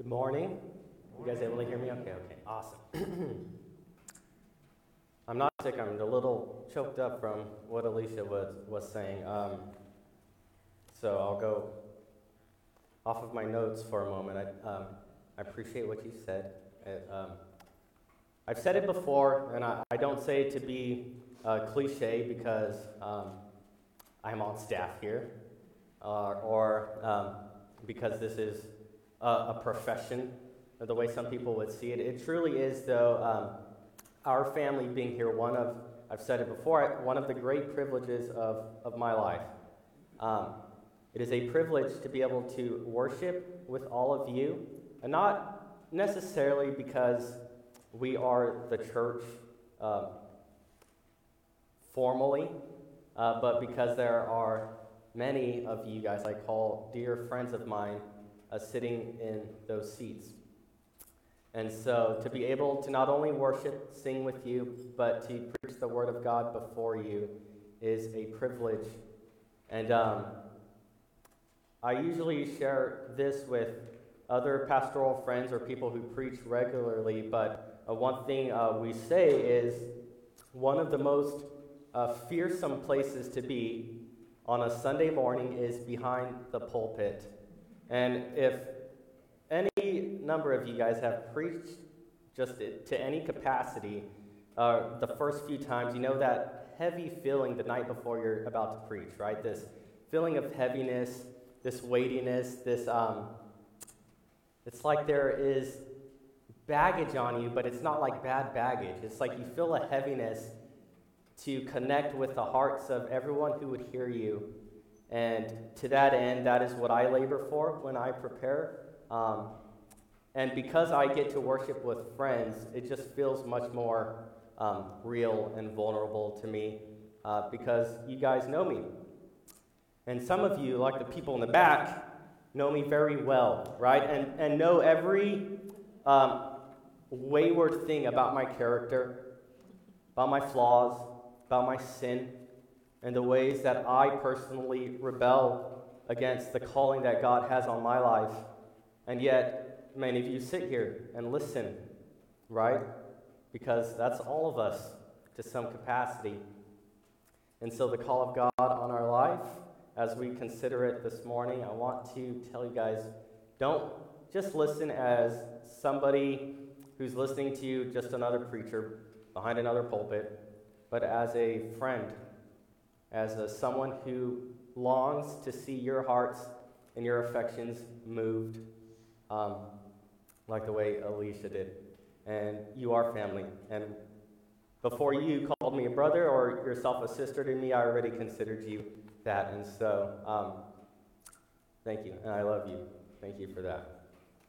Morning. You guys able to hear me? Okay, awesome. I'm not sick. I'm a little choked up from what Alicia was saying. So I'll go off of my notes for a moment. I appreciate what you said. I've said it before, and I don't say it to be cliche because I'm on staff here, or because this is a profession, the way some people would see it. It truly is, though, our family being here, I've said it before, one of the great privileges of my life. It is a privilege to be able to worship with all of you, and not necessarily because we are the church formally, but because there are many of you guys I call dear friends of mine sitting in those seats. And so to be able to not only worship, sing with you, but to preach the Word of God before you is a privilege. And I usually share this with other pastoral friends or people who preach regularly, but one thing we say is one of the most fearsome places to be on a Sunday morning is behind the pulpit. And if any number of you guys have preached just to any capacity the first few times, you know that heavy feeling the night before you're about to preach, right? This feeling of heaviness, this weightiness, this it's like there is baggage on you, but it's not like bad baggage. It's like you feel a heaviness to connect with the hearts of everyone who would hear you. And to that end, that is what I labor for when I prepare. And because I get to worship with friends, it just feels much more real and vulnerable to me because you guys know me. And some of you, like the people in the back, know me very well, right? And know every wayward thing about my character, about my flaws, about my sin, and the ways that I personally rebel against the calling that God has on my life. And yet, many of you sit here and listen, right? Because that's all of us to some capacity. And so the call of God on our life, as we consider it this morning, I want to tell you guys, don't just listen as somebody who's listening to you, just another preacher behind another pulpit, but as a friend, as someone who longs to see your hearts and your affections moved, like the way Alicia did. And you are family. And before you called me a brother or yourself a sister to me, I already considered you that. And so, thank you. And I love you. Thank you for that.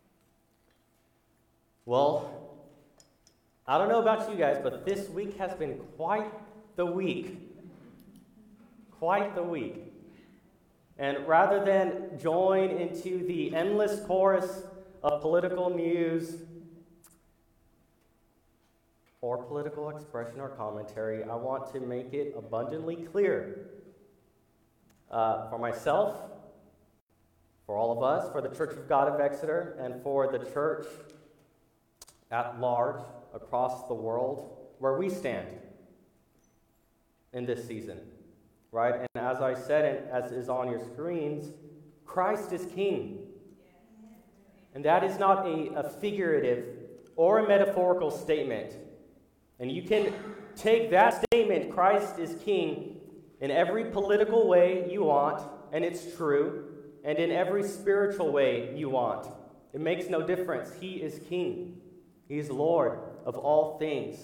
Well, I don't know about you guys, but this week has been quite the week. Quite the week. And rather than join into the endless chorus of political news or political expression or commentary, I want to make it abundantly clear for myself, for all of us, for the Church of God of Exeter, and for the church at large across the world, where we stand in this season. Right? And as I said, and as is on your screens, Christ is King. And that is not a figurative or a metaphorical statement. And you can take that statement, Christ is King, in every political way you want, and it's true, and in every spiritual way you want. It makes no difference. He is King. He is Lord of all things.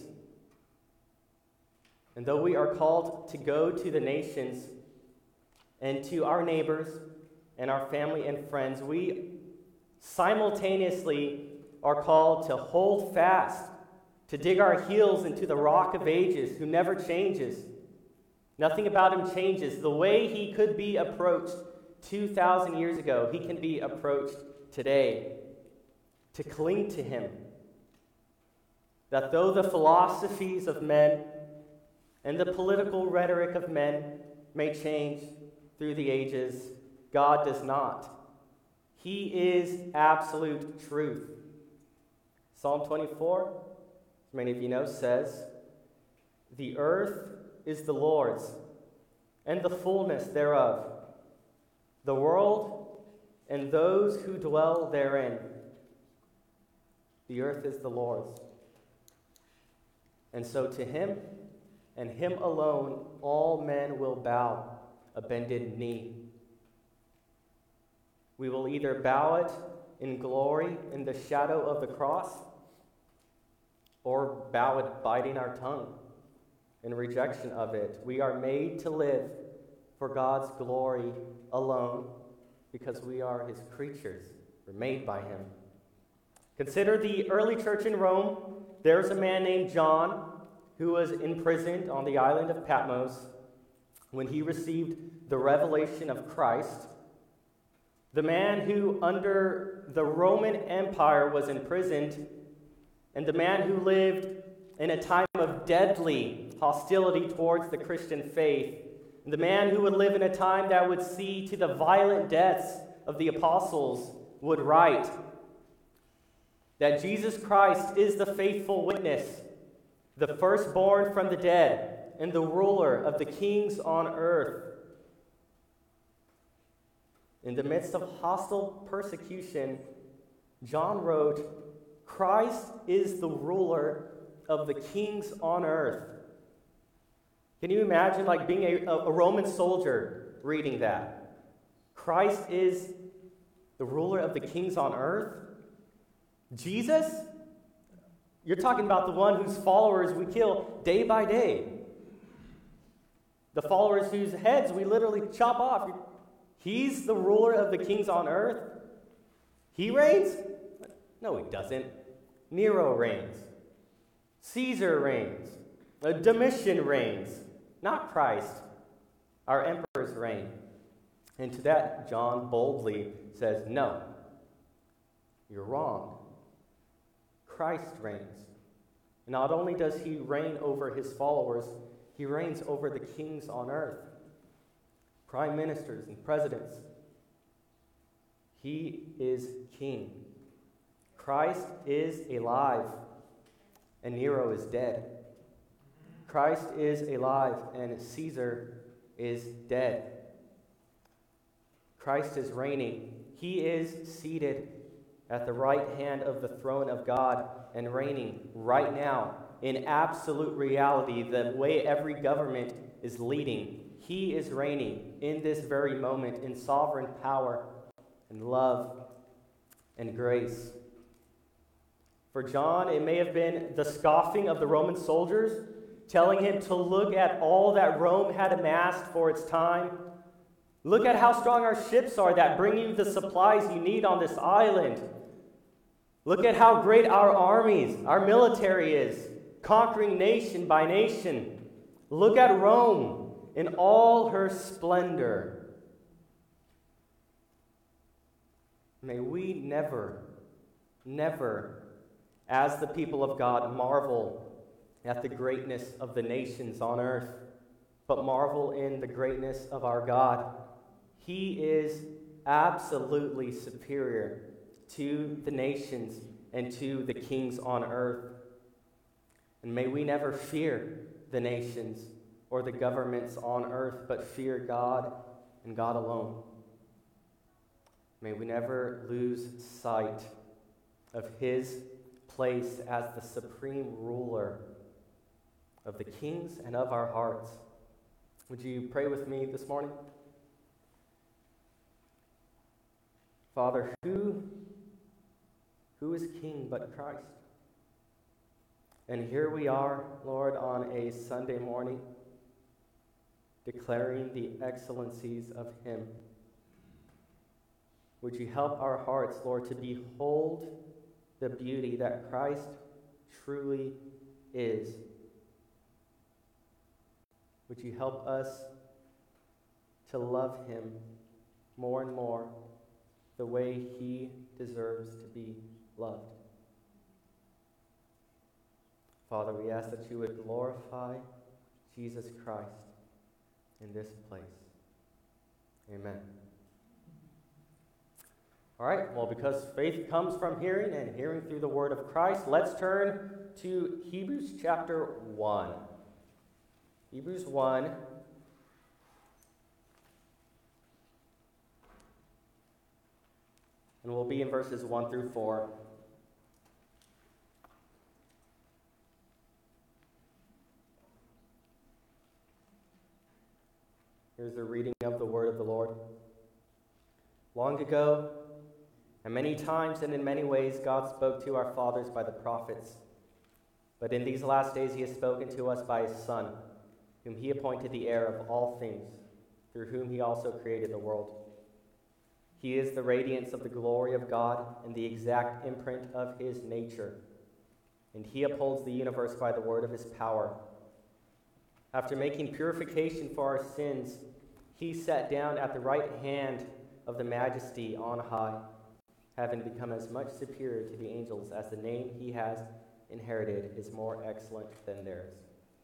And though we are called to go to the nations and to our neighbors and our family and friends, we simultaneously are called to hold fast, to dig our heels into the Rock of Ages, who never changes. Nothing about him changes. The way he could be approached 2,000 years ago, he can be approached today. To cling to him. That though the philosophies of men and the political rhetoric of men may change through the ages, God does not. He is absolute truth. Psalm 24, as many of you know, says, "The earth is the Lord's, and the fullness thereof, the world and those who dwell therein." The earth is the Lord's. And so to him and him alone all men will bow a bended knee. We will either bow it in glory in the shadow of the cross, or bow it biting our tongue in rejection of it. We are made to live for God's glory alone because we are his creatures. We're made by him. Consider the early church in Rome. There's a man named John who was imprisoned on the island of Patmos when he received the revelation of Christ. The man who under the Roman Empire was imprisoned, and the man who lived in a time of deadly hostility towards the Christian faith, and the man who would live in a time that would see to the violent deaths of the apostles, would write that Jesus Christ is the faithful witness, the firstborn from the dead, and the ruler of the kings on earth. In the midst of hostile persecution, John wrote, "Christ is the ruler of the kings on earth." Can you imagine being a Roman soldier reading that? Christ is the ruler of the kings on earth? Jesus? You're talking about the one whose followers we kill day by day. The followers whose heads we literally chop off. He's the ruler of the kings on earth? He reigns? No, he doesn't. Nero reigns. Caesar reigns. Domitian reigns. Not Christ. Our emperors reign. And to that, John boldly says, "No, you're wrong. Christ reigns. Not only does he reign over his followers, he reigns over the kings on earth, prime ministers and presidents. He is king. Christ is alive, and Nero is dead. Christ is alive, and Caesar is dead. Christ is reigning. He is seated at the right hand of the throne of God and reigning right now in absolute reality, the way every government is leading. He is reigning in this very moment in sovereign power and love and grace. For John, it may have been the scoffing of the Roman soldiers, telling him to look at all that Rome had amassed for its time. Look at how strong our ships are that bring you the supplies you need on this island. Look at how great our armies, our military is, conquering nation by nation. Look at Rome in all her splendor. May we never, as the people of God, marvel at the greatness of the nations on earth, but marvel in the greatness of our God. He is absolutely superior to the nations and to the kings on earth. And may we never fear the nations or the governments on earth, but fear God and God alone. May we never lose sight of his place as the supreme ruler of the kings and of our hearts. Would you pray with me this morning? Father, who is king but Christ? And here we are, Lord, on a Sunday morning, declaring the excellencies of him. Would you help our hearts, Lord, to behold the beauty that Christ truly is? Would you help us to love him more and more the way he deserves to be loved? Father, we ask that you would glorify Jesus Christ in this place. Amen. All right, well, because faith comes from hearing and hearing through the word of Christ, let's turn to Hebrews chapter 1. Hebrews 1. And we'll be in verses 1 through 4. Here's the reading of the word of the Lord. Long ago, and many times and in many ways, God spoke to our fathers by the prophets. But in these last days he has spoken to us by his Son, whom he appointed the heir of all things, through whom he also created the world. He is the radiance of the glory of God and the exact imprint of his nature, and he upholds the universe by the word of his power. After making purification for our sins, he sat down at the right hand of the Majesty on high, having become as much superior to the angels as the name he has inherited is more excellent than theirs.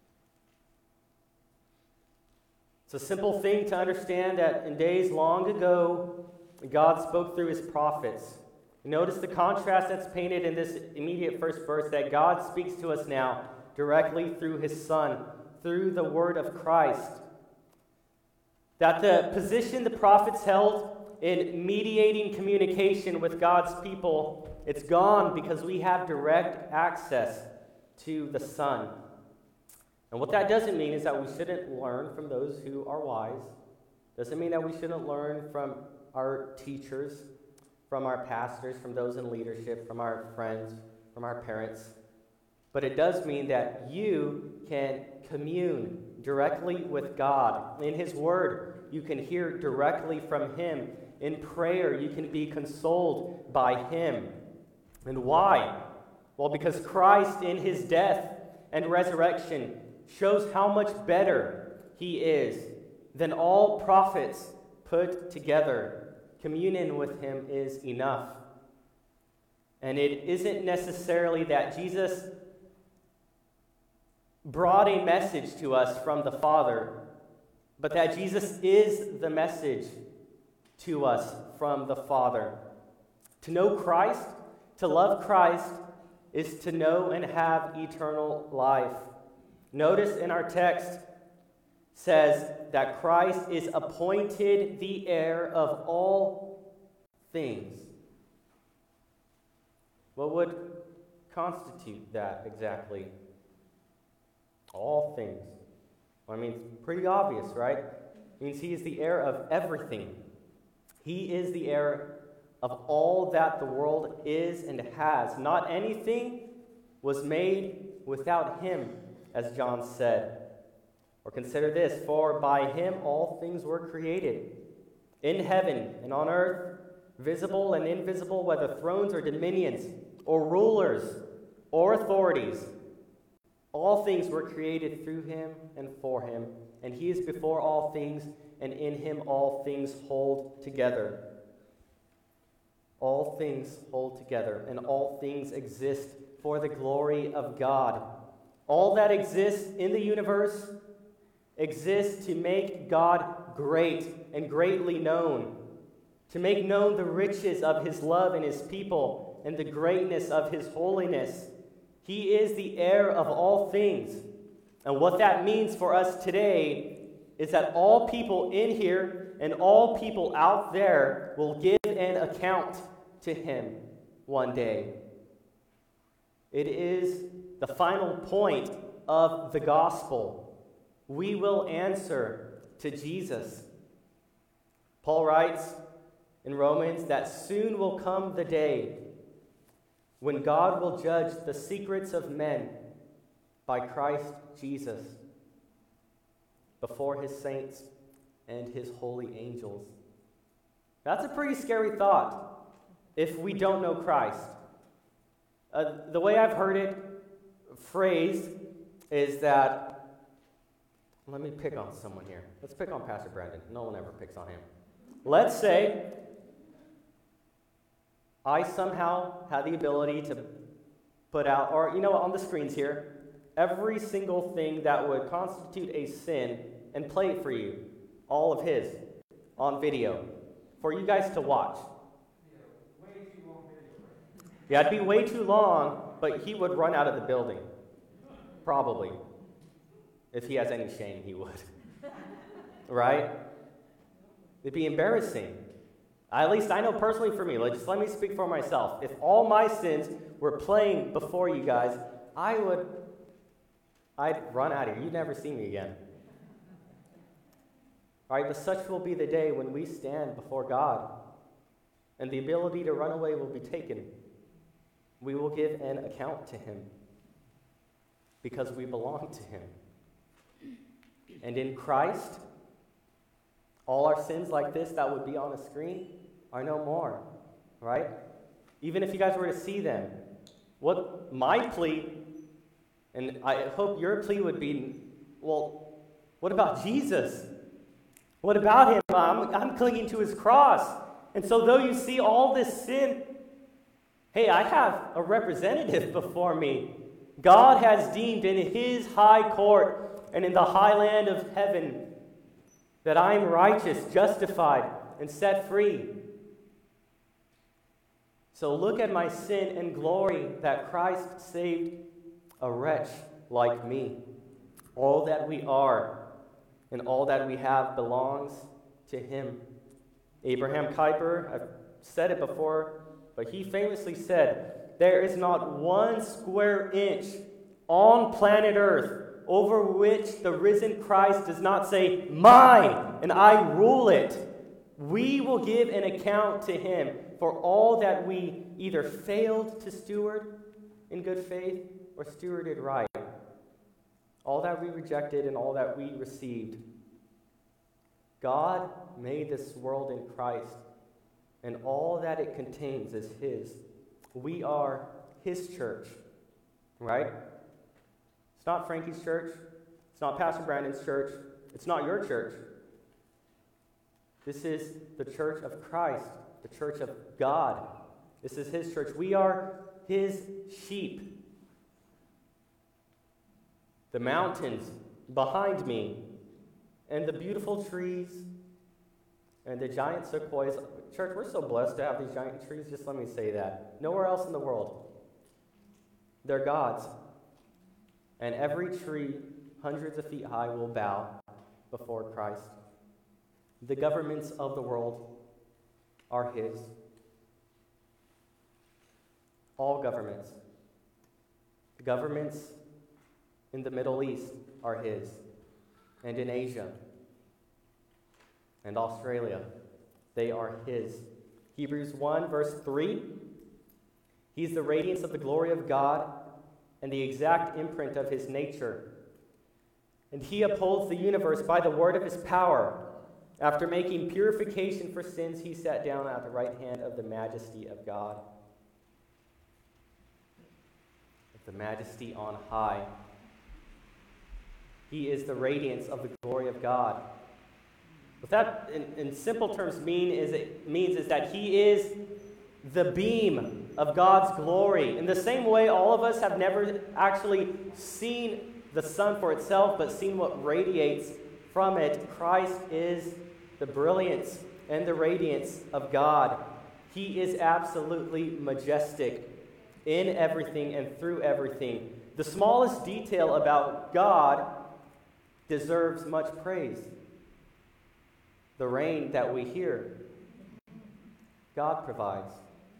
It's a simple thing to understand that in days long ago, God spoke through his prophets. Notice the contrast that's painted in this immediate first verse, that God speaks to us now directly through his Son, through the word of Christ. That the position the prophets held in mediating communication with God's people, it's gone because we have direct access to the Son. And what that doesn't mean is that we shouldn't learn from those who are wise. Doesn't mean that we shouldn't learn from our teachers, from our pastors, from those in leadership, from our friends, from our parents. But it does mean that you can commune directly with God. In his word, you can hear directly from him. In prayer, you can be consoled by him. And why? Well, because Christ in his death and resurrection shows how much better he is than all prophets put together. Communion with him is enough. And it isn't necessarily that Jesus brought a message to us from the Father, but that Jesus is the message to us from the Father. To know Christ, to love Christ, is to know and have eternal life. Notice in our text says that Christ is appointed the heir of all things. What would constitute that exactly? All things. Well, I mean, it's pretty obvious, right? It means he is the heir of everything. He is the heir of all that the world is and has. Not anything was made without him, as John said. Or consider this, for by him all things were created, in heaven and on earth, visible and invisible, whether thrones or dominions, or rulers, or authorities. All things were created through him and for him, and he is before all things, and in him all things hold together. All things hold together, and all things exist for the glory of God. All that exists in the universe exists to make God great and greatly known, to make known the riches of his love and his people and the greatness of his holiness. He is the heir of all things. And what that means for us today is that all people in here and all people out there will give an account to him one day. It is the final point of the gospel. We will answer to Jesus. Paul writes in Romans that soon will come the day when God will judge the secrets of men by Christ Jesus before his saints and his holy angels. That's a pretty scary thought if we don't know Christ. The way I've heard it phrased is that, let me pick on someone here. Let's pick on Pastor Brandon. No one ever picks on him. Let's say I somehow had the ability to put out, or on the screens here, every single thing that would constitute a sin and play it for you, all of his, on video, for you guys to watch. Yeah, it'd be way too long, but he would run out of the building. Probably. If he has any shame, he would. Right? It'd be embarrassing. At least I know personally for me. Just let me speak for myself. If all my sins were playing before you guys, I'd run out of here. You'd never see me again. All right, but such will be the day when we stand before God, and the ability to run away will be taken. We will give an account to him because we belong to him. And in Christ, all our sins like this that would be on the screen are no more, right? Even if you guys were to see them, what my plea, and I hope your plea would be, well, what about Jesus? What about him? I'm clinging to his cross. And so though you see all this sin, hey, I have a representative before me. God has deemed in his high court and in the high land of heaven that I am righteous, justified, and set free. So look at my sin and glory that Christ saved a wretch like me. All that we are and all that we have belongs to him. Abraham Kuyper, I've said it before, but he famously said, "There is not one square inch on planet Earth over which the risen Christ does not say, 'Mine, and I rule it.' We will give an account to him for all that we either failed to steward in good faith or stewarded right. All that we rejected and all that we received. God made this world in Christ, and all that it contains is his. We are his church, right? It's not Frankie's church. It's not Pastor Brandon's church. It's not your church. This is the church of Christ, the church of God. This is his church. We are his sheep. The mountains behind me, and the beautiful trees, and the giant sequoias. Church, we're so blessed to have these giant trees. Just let me say that. Nowhere else in the world. They're God's. And every tree, hundreds of feet high, will bow before Christ. The governments of the world are his. All governments. The governments in the Middle East are his, and in Asia and Australia, they are his. Hebrews 1, verse 3, he's the radiance of the glory of God and the exact imprint of his nature. And he upholds the universe by the word of his power. After making purification for sins, he sat down at the right hand of the majesty of God. The majesty on high. He is the radiance of the glory of God. What that, in simple terms, means is that he is the beam of God's glory. In the same way, all of us have never actually seen the sun for itself, but seen what radiates from it. Christ is the brilliance and the radiance of God. He is absolutely majestic in everything and through everything. The smallest detail about God deserves much praise. The rain that we hear, God provides.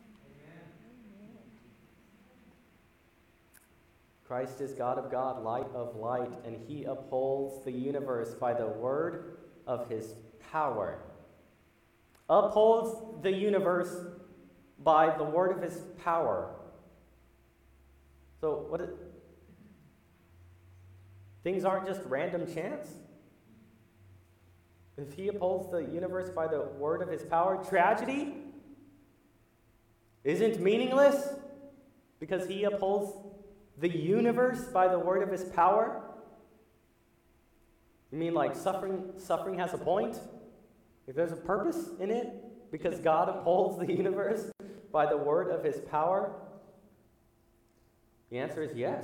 Christ is God of God, light of light, and he upholds the universe by the word of his power. Upholds the universe by the word of his power. So things aren't just random chance. If he upholds the universe by the word of his power, tragedy isn't meaningless because he upholds the universe by the word of his power. You mean like suffering has a point? If there's a purpose in it because God upholds the universe by the word of his power? The answer is yes.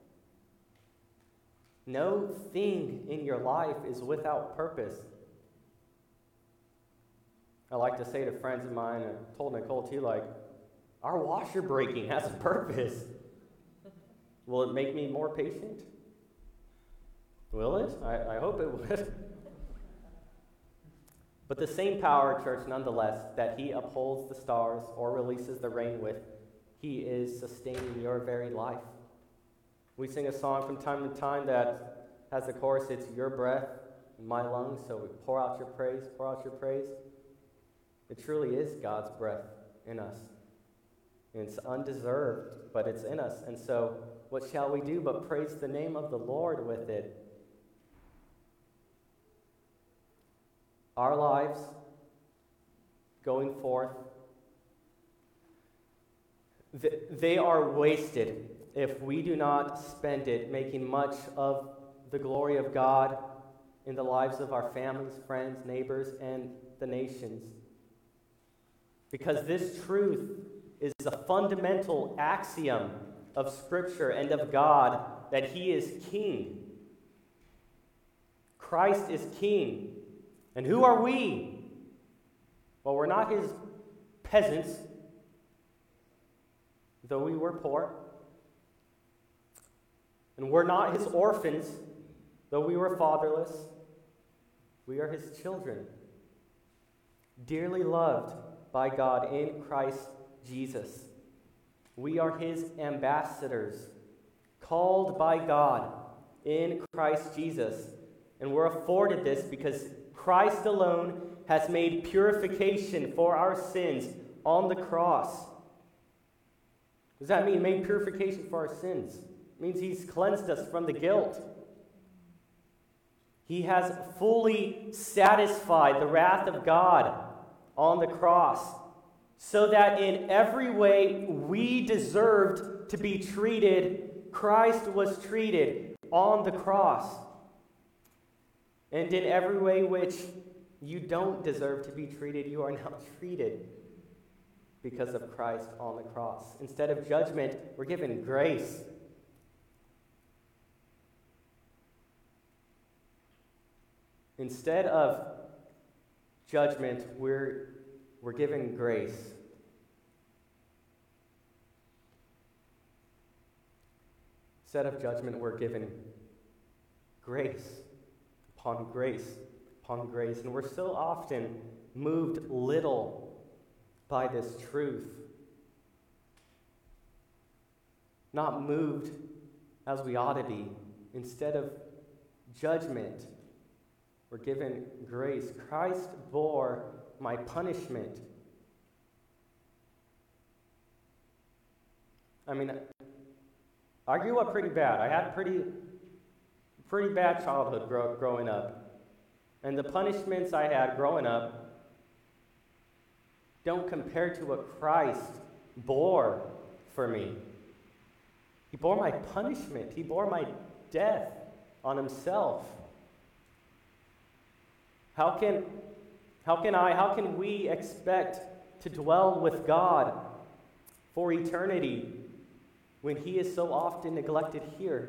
No thing in your life is without purpose. I like to say to friends of mine, and told Nicole too, Our washer breaking has a purpose. Will it make me more patient? Will it? I hope it would. But the same power, church, nonetheless, that he upholds the stars or releases the rain with, he is sustaining your very life. We sing a song from time to time that has the chorus, it's your breath in my lungs, so we pour out your praise, pour out your praise. It truly is God's breath in us. And it's undeserved, but it's in us. And so what shall we do but praise the name of the Lord with it? Our lives going forth, they are wasted if we do not spend it making much of the glory of God in the lives of our families, friends, neighbors, and the nations. Because this truth is a fundamental axiom of Scripture and of God that He is King. Christ is King. And who are we? Well, we're not His peasants, though we were poor. And we're not His orphans, though we were fatherless. We are His children, dearly loved by God in Christ Jesus. We are His ambassadors, called by God in Christ Jesus. And we're afforded this because Christ alone has made purification for our sins on the cross. Does that mean made purification for our sins? It means He's cleansed us from the guilt. He has fully satisfied the wrath of God on the cross, so that in every way we deserved to be treated, Christ was treated on the cross. And in every way which you don't deserve to be treated, you are now treated because of Christ on the cross. Instead of judgment, we're given grace. Instead of judgment, we're given grace. Instead of judgment, we're given grace upon grace upon grace. And we're so often moved little by this truth. Not moved as we ought to be. Instead of judgment, we're given grace. Christ bore my punishment. I mean, I grew up pretty bad. I had a pretty bad childhood growing up. And the punishments I had growing up don't compare to what Christ bore for me. He bore my punishment. He bore my death on Himself. How can we expect to dwell with God for eternity when He is so often neglected here?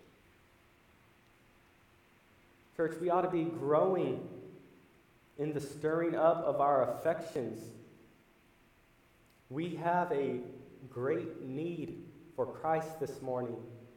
Church, we ought to be growing in the stirring up of our affections. We have a great need for Christ this morning.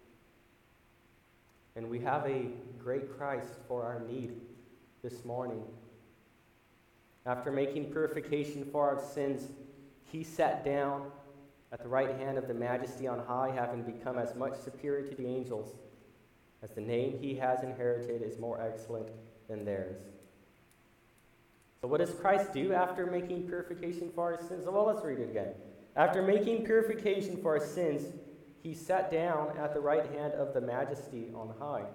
And we have a great Christ for our need this morning. After making purification for our sins, He sat down at the right hand of the Majesty on high, having become as much superior to the angels as the name He has inherited is more excellent than theirs. So what does Christ do after making purification for our sins? Well, let's read it again. After making purification for our sins, He sat down at the right hand of the Majesty on high.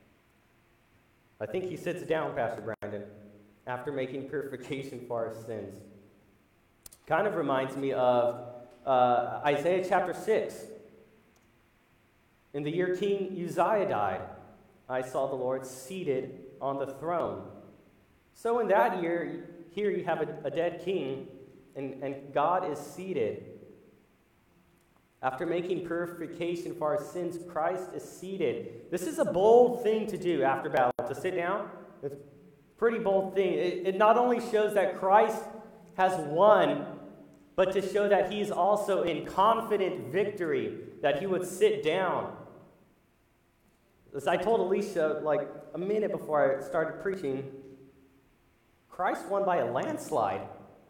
I think He sits down, Pastor Brandon, after making purification for our sins. Kind of reminds me of Isaiah chapter 6. In the year King Uzziah died, I saw the Lord seated on the throne. So in that year, here you have a dead king, and God is seated. After making purification for our sins, Christ is seated. This is a bold thing to do after battle, to sit down. It's a pretty bold thing. It not only shows that Christ has won, but to show that he's also in confident victory, that he would sit down. As I told Alicia like a minute before I started preaching, Christ won by a landslide.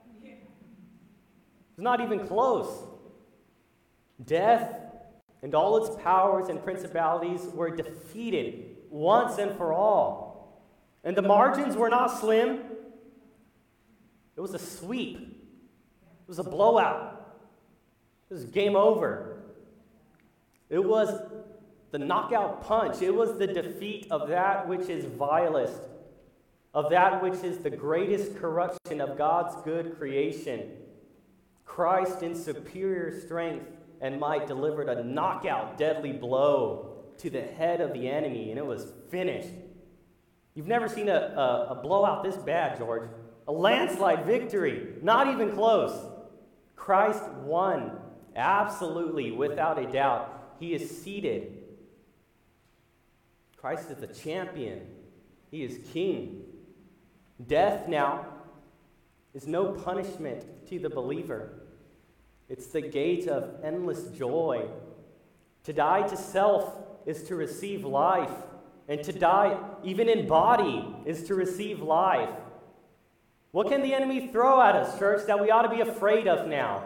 It's not even close. Death and all its powers and principalities were defeated once and for all. And the margins were not slim. It was a sweep. It was a blowout. It was game over. It was the knockout punch. It was the defeat of that which is vilest, of that which is the greatest corruption of God's good creation. Christ, in superior strength and might, delivered a knockout, deadly blow to the head of the enemy, and it was finished. You've never seen a blowout this bad, George. A landslide victory, not even close. Christ won, absolutely, without a doubt. He is seated. Christ is the champion. He is king. Death now is no punishment to the believer. It's the gate of endless joy. To die to self is to receive life, and to die even in body is to receive life. What can the enemy throw at us, church, that we ought to be afraid of now?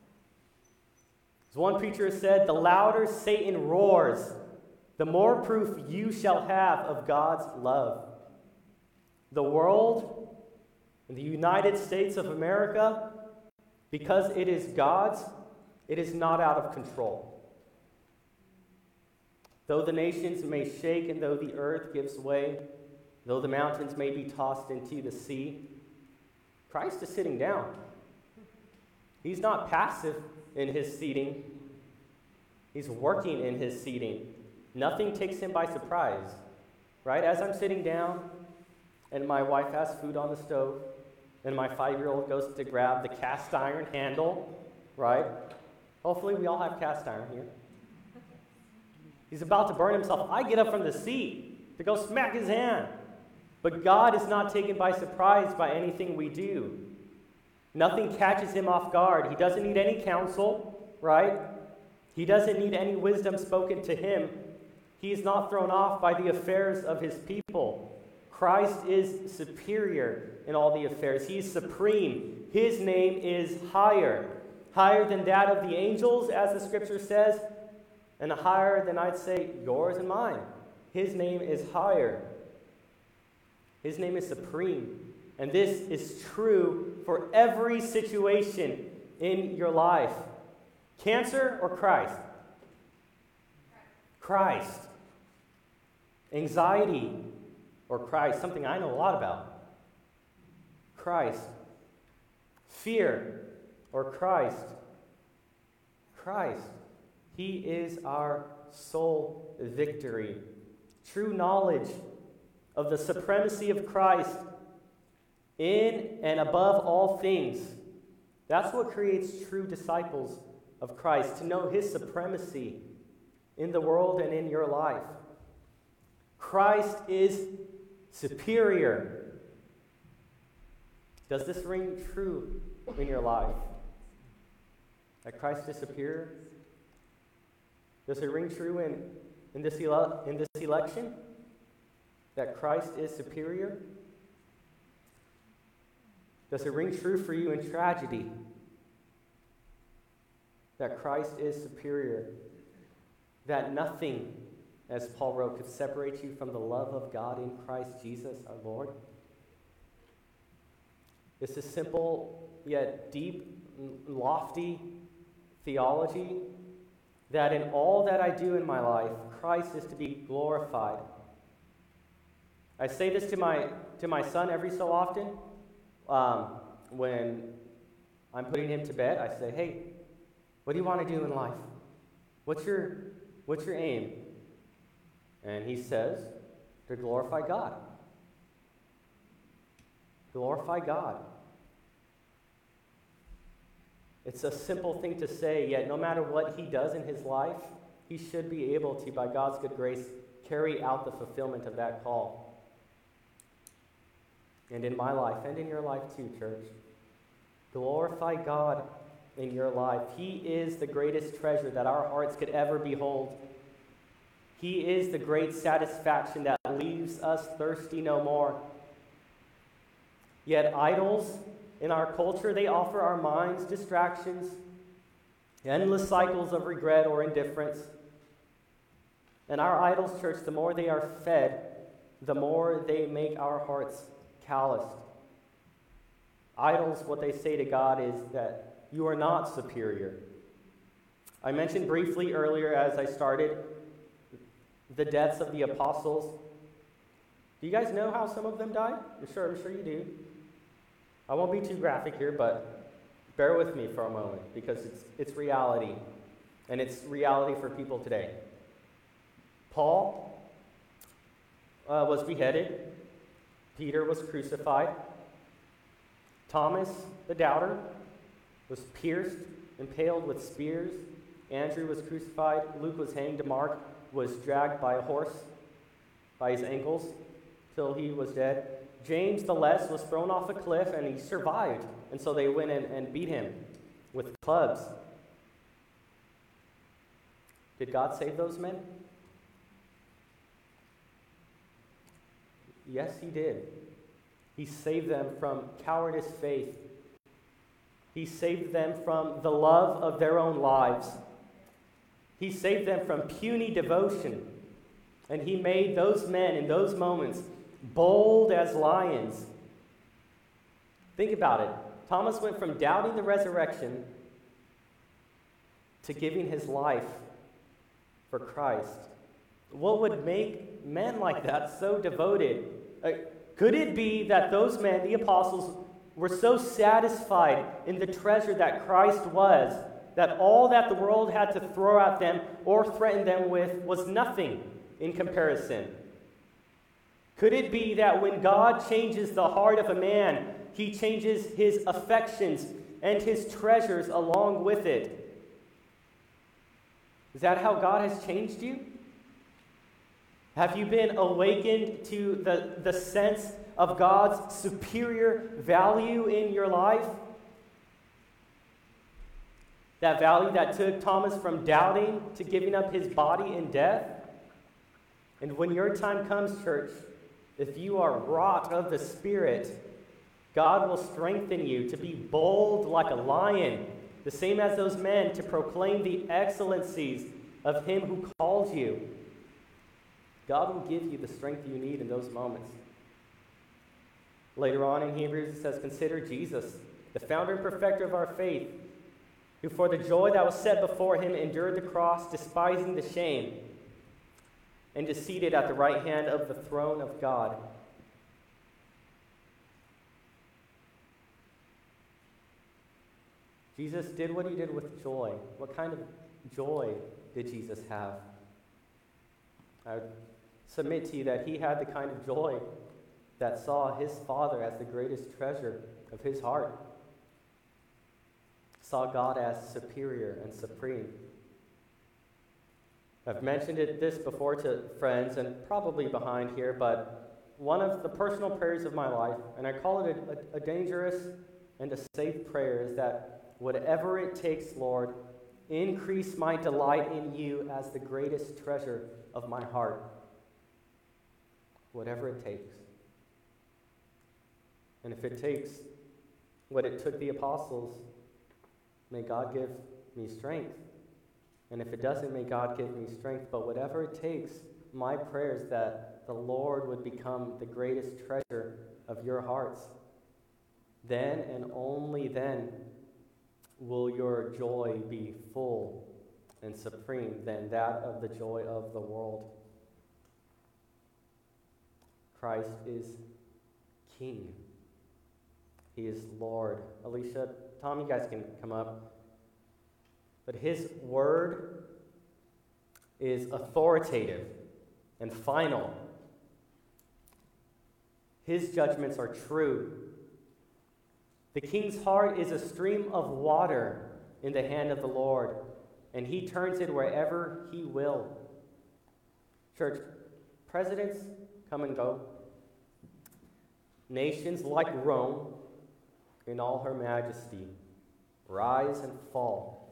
As one preacher said, the louder Satan roars, the more proof you shall have of God's love. The world, and the United States of America, because it is God's, it is not out of control. Though the nations may shake and though the earth gives way, though the mountains may be tossed into the sea, Christ is sitting down. He's not passive in his seating. He's working in his seating. Nothing takes him by surprise, right? As I'm sitting down and my wife has food on the stove and my 5-year-old goes to grab the cast iron handle, right? Hopefully we all have cast iron here. He's about to burn himself. I get up from the seat to go smack his hand. But God is not taken by surprise by anything we do. Nothing catches him off guard. He doesn't need any counsel, right? He doesn't need any wisdom spoken to him. He is not thrown off by the affairs of his people. Christ is superior in all the affairs. He is supreme. His name is higher than that of the angels, as the scripture says, and higher than, I'd say, yours and mine. His name is higher. His name is supreme. And this is true for every situation in your life. Cancer or Christ? Christ. Anxiety or Christ? Something I know a lot about. Christ. Fear or Christ? Christ. He is our sole victory. True knowledge of the supremacy of Christ in and above all things. That's what creates true disciples of Christ, to know his supremacy in the world and in your life. Christ is superior. Does this ring true in your life? That Christ is superior? Does it ring true in this election? That Christ is superior? Does it ring true for you in tragedy? That Christ is superior? That nothing, as Paul wrote, could separate you from the love of God in Christ Jesus our Lord? This is simple yet deep, lofty theology that in all that I do in my life, Christ is to be glorified. I say this to my son every so often. When I'm putting him to bed, I say, "Hey, what do you want to do in life? What's your aim?" And he says, "To glorify God." Glorify God. It's a simple thing to say, yet no matter what he does in his life, he should be able to, by God's good grace, carry out the fulfillment of that call. And in my life, and in your life too, church, glorify God in your life. He is the greatest treasure that our hearts could ever behold. He is the great satisfaction that leaves us thirsty no more. Yet idols in our culture, they offer our minds distractions, endless cycles of regret or indifference. And our idols, church, the more they are fed, the more they make our hearts calloused. Idols, what they say to God is that you are not superior. I mentioned briefly earlier as I started the deaths of the apostles. Do you guys know how some of them died? I'm sure you do. I won't be too graphic here, but bear with me for a moment because it's reality, and it's reality for people today. Paul was beheaded. Peter was crucified. Thomas, the doubter, was pierced, impaled with spears. Andrew was crucified. Luke was hanged. Mark was dragged by a horse by his ankles till he was dead. James the Less was thrown off a cliff, and he survived. And so they went in and beat him with clubs. Did God save those men? Yes, he did. He saved them from cowardice faith. He saved them from the love of their own lives. He saved them from puny devotion. And he made those men in those moments bold as lions. Think about it. Thomas went from doubting the resurrection to giving his life for Christ. What would make men like that so devoted? Could it be that those men, the apostles, were so satisfied in the treasure that Christ was, that all that the world had to throw at them or threaten them with was nothing in comparison? Could it be that when God changes the heart of a man, he changes his affections and his treasures along with it? Is that how God has changed you? Have you been awakened to the sense of God's superior value in your life? That value that took Thomas from doubting to giving up his body in death? And when your time comes, church, if you are wrought of the Spirit, God will strengthen you to be bold like a lion, the same as those men, to proclaim the excellencies of him who called you. God will give you the strength you need in those moments. Later on in Hebrews, it says, "Consider Jesus, the founder and perfecter of our faith, who for the joy that was set before him endured the cross, despising the shame, and is seated at the right hand of the throne of God." Jesus did what he did with joy. What kind of joy did Jesus have? I would submit to you that he had the kind of joy that saw his Father as the greatest treasure of his heart, saw God as superior and supreme. I've mentioned this before to friends and probably behind here, but one of the personal prayers of my life, and I call it a dangerous and a safe prayer, is that whatever it takes, Lord, increase my delight in you as the greatest treasure of my heart. Whatever it takes. And if it takes what it took the apostles, may God give me strength. And if it doesn't, may God give me strength. But whatever it takes, my prayer is that the Lord would become the greatest treasure of your hearts. Then and only then will your joy be full and supreme than that of the joy of the world. Christ is King. He is Lord. Alicia, Tom, you guys can come up. But his word is authoritative and final. His judgments are true. The king's heart is a stream of water in the hand of the Lord, and he turns it wherever he will. Church, presidents come and go. Nations like Rome, in all her majesty, rise and fall.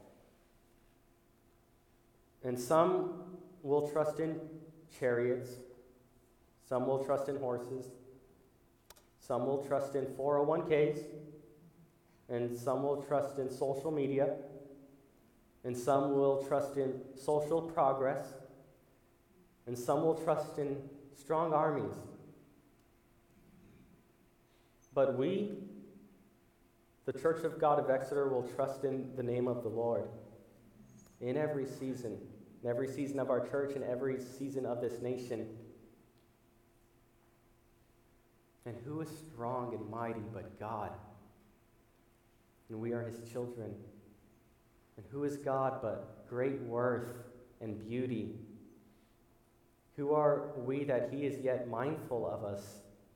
And some will trust in chariots, some will trust in horses, some will trust in 401ks, and some will trust in social media, and some will trust in social progress, and some will trust in strong armies. But we, the Church of God of Exeter, will trust in the name of the Lord in every season of our church, and every season of this nation. And who is strong and mighty but God? And we are his children. And who is God but great worth and beauty? Who are we that he is yet mindful of us?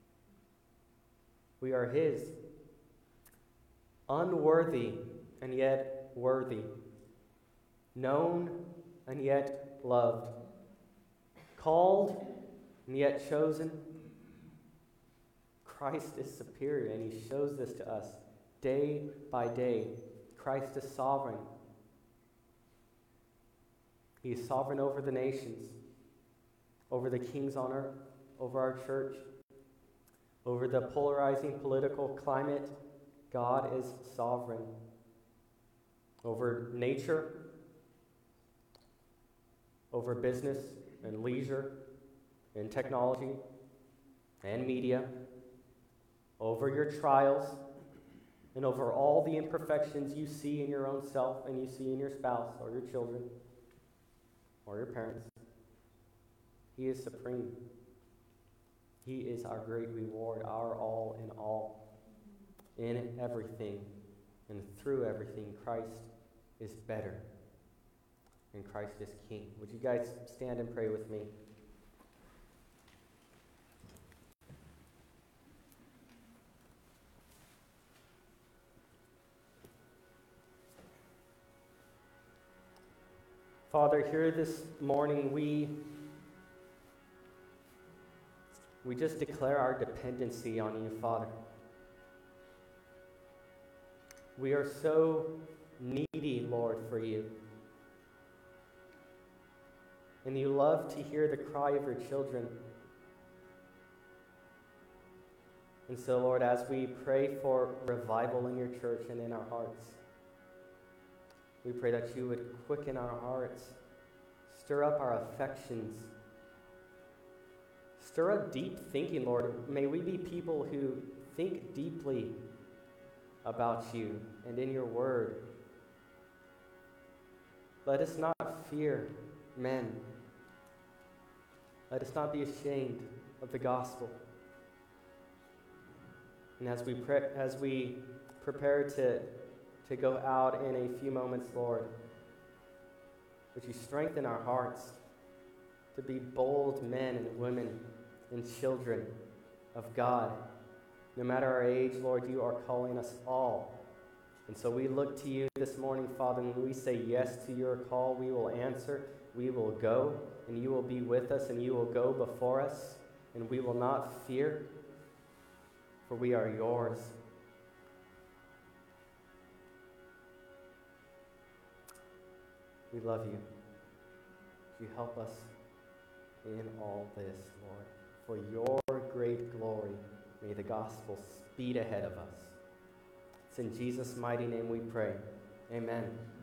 We are his, unworthy and yet worthy, known and yet loved, called and yet chosen. Christ is superior, and he shows this to us day by day. Christ is sovereign. He is sovereign over the nations, over the kings on earth, over our church, over the polarizing political climate. God is sovereign. Over nature, over business and leisure and technology and media, over your trials, and over all the imperfections you see in your own self and you see in your spouse or your children or your parents. He is supreme. He is our great reward, our all in all. In everything and through everything, Christ is better, and Christ is King. Would you guys stand and pray with me? Father, here this morning we just declare our dependency on you, Father. We are so needy, Lord, for you. And you love to hear the cry of your children. And so, Lord, as we pray for revival in your church and in our hearts, we pray that you would quicken our hearts, stir up our affections, stir up deep thinking, Lord. May we be people who think deeply about you and in your word. Let us not fear men. Let us not be ashamed of the gospel. And as we prepare to go out in a few moments, Lord, would you strengthen our hearts to be bold men and women and children of God. No matter our age, Lord, you are calling us all. And so we look to you this morning, Father, and when we say yes to your call, we will answer, we will go, and you will be with us, and you will go before us, and we will not fear, for we are yours. We love you. You help us in all this, Lord. For your great glory, may the gospel speed ahead of us. It's in Jesus' mighty name we pray. Amen.